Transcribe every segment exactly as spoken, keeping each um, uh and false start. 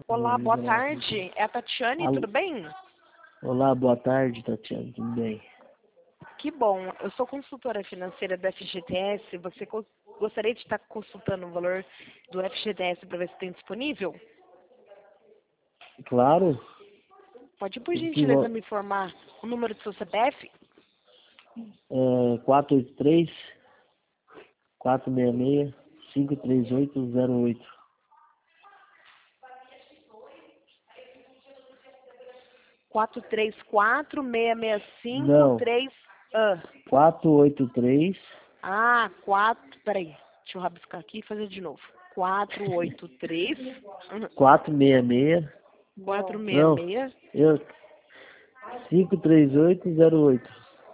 Olá, boa tarde. É a Tatiane, Alô. tudo bem? Olá, boa tarde, Tatiana, tudo bem? Que bom. Eu sou consultora financeira do F G T S. Você co- gostaria de estar consultando o valor do F G T S para ver se tem disponível? Claro. Pode, por Que, gentileza, vo- me informar o número do seu C P F? é, quatro oito três, quatro seis seis, cinco três oito zero oito. quatro três quatro, seis seis cinco, Não, três... Ah, quatro oito três, ah, quatro... Peraí, deixa eu rabiscar aqui e fazer de novo. quatro oito três, quatro seis seis, quatro seis não, seis. eu, cinco três oito zero oito.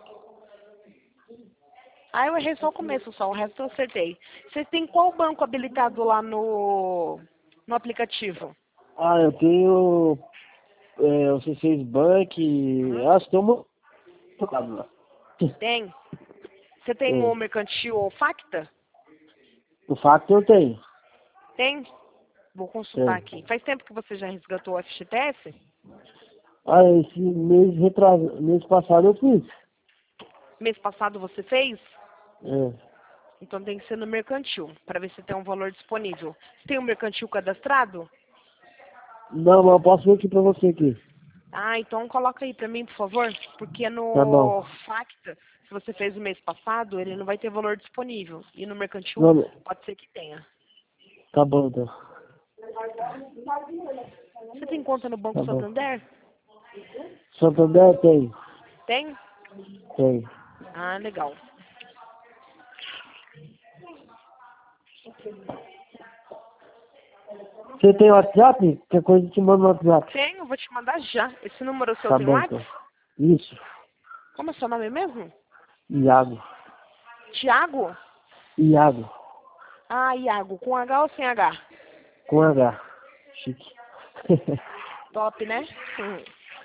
Ah, eu errei só o começo só, o resto eu acertei. Vocês têm qual banco habilitado lá no, no aplicativo? Ah, eu tenho é, o C seis Bank, acho que tem uma... lá. Tem? Você tem o Tem. mercantil ou Facta? O facto eu tenho. Tem? Vou consultar Tem. aqui. Faz tempo que você já resgatou o F G T S? Ah, esse mês, retras... mês passado eu fiz. Mês passado você fez? É. Então tem que ser no mercantil, para ver se tem um valor disponível. Você tem um mercantil cadastrado? Não, mas eu posso ver aqui pra você aqui. Ah, então coloca aí para mim, por favor, porque Tá bom. no Facta, se você fez o mês passado, ele não vai ter valor disponível. E no mercantil, Não, pode ser que tenha. tá bom então. Você tem conta no Banco Tá bom. Santander? Santander tem. Tem? Tem. Ah, legal. Você tem WhatsApp? Qualquer coisa eu te mando no WhatsApp. Tenho, vou te mandar já. Esse número seu Tá tem bom WhatsApp? então. Isso. Como é seu nome mesmo? Iago. Tiago? Iago. Ah, Iago. Com H ou sem H? Com H. Chique. Top, né? Hum.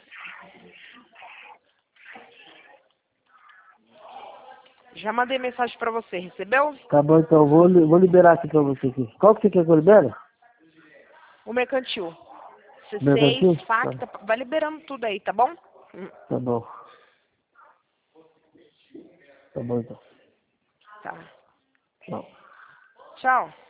Já mandei mensagem pra você, recebeu? Tá bom então. Vou, li- vou liberar aqui pra você aqui. Qual que você quer que eu libere? O mercantil. Mercantil? C seis, Facta, Tá. vai liberando tudo aí, tá bom? Hum. Tá bom. Tá bom então. Tá. Tchau. Tchau.